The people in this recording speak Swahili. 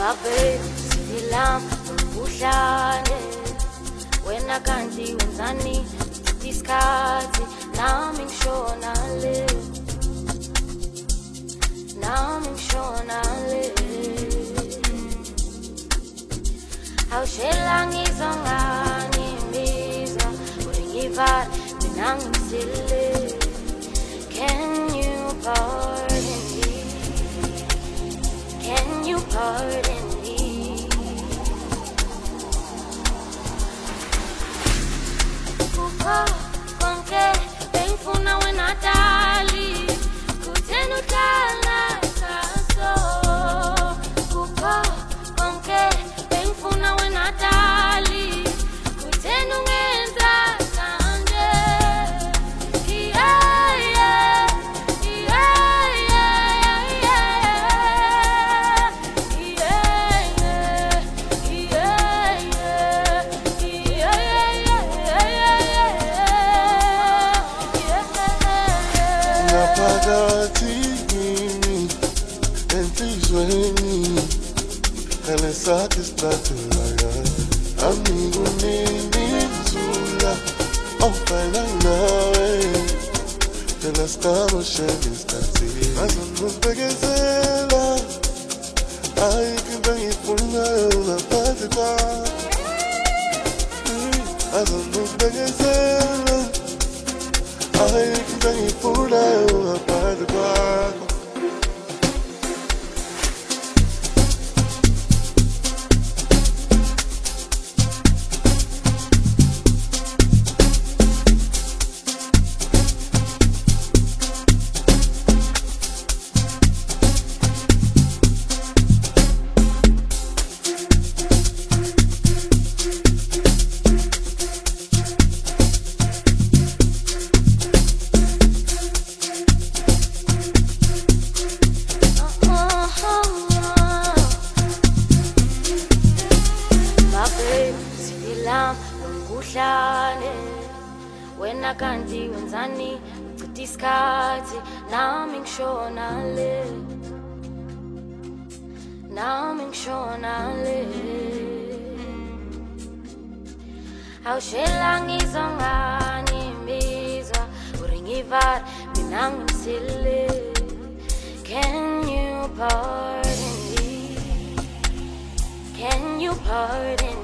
babe silam uhlale wena kanti wenzani isikhathi nami ngishona le awushela ngizongani imizwa uringivala mina ngisile. Can you pardon me? Can you pardon me? Kukho konke bengifuna wena dali kuthena udlala kaso. Kukho konke bengifuna wena dali kuthena ungenza kanje. Satisfactoria, amigo nizula, ofana nawe, te la estamos chevistati. Azamos begezela, ay que vengi puna una parte qua. Azamos begezela, ay que vengi puna una parte qua. Wena kanti wenzani uchitha isikhathi nami ngishona le awushela ngizongani imizwa uringivala mina ngisile. Can you pardon me? Can you pardon me?